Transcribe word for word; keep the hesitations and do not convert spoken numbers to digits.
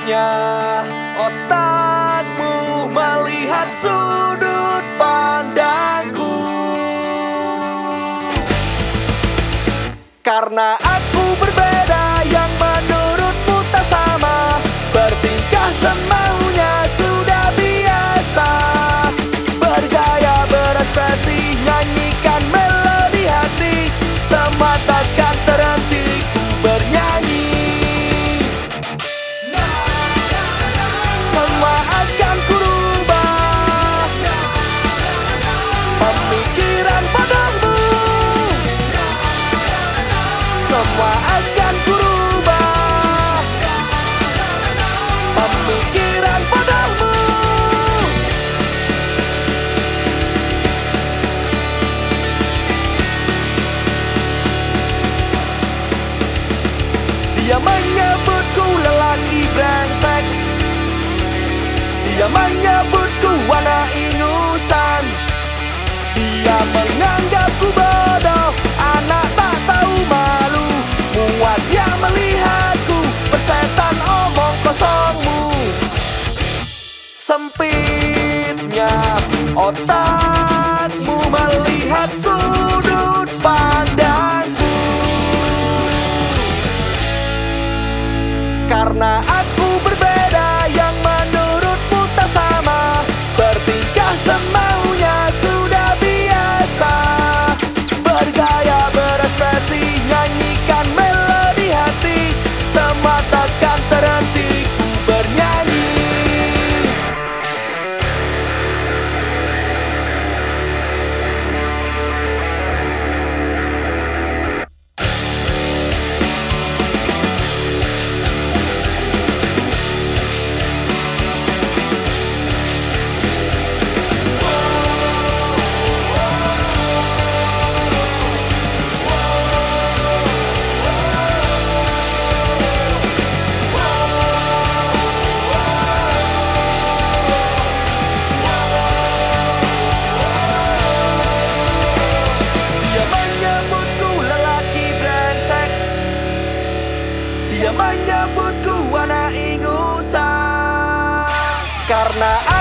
Sempitnya otakmu melihat sudut pandangku, karena aku berbeda yang menurutmu tak sama. Bertingkah semaunya sudah biasa, bergaya berekspresi, nyanyikan melodi hati. Semua takkan terhenti ku bernyanyi. Semua akan ku rubah pemikiran padamu. Semua akan ku rubah pemikiran padamu. Dia menyebutku lelaki brengsek, dia menyebutku anak ingusan, dia menganggapku bodoh, anak tak tahu malu. Muak dia melihatku, persetan omong kosongmu. Sempitnya otakmu melihat sudut pandangku, karena aku berbeda yang menurutmu tak sama. Bertingkah semaunya sudah biasa, bergaya berekspresi, nyanyikan melodi hati. Semua takkan terhenti ku bernyanyi. Dia menyebutku anak ingusan, karena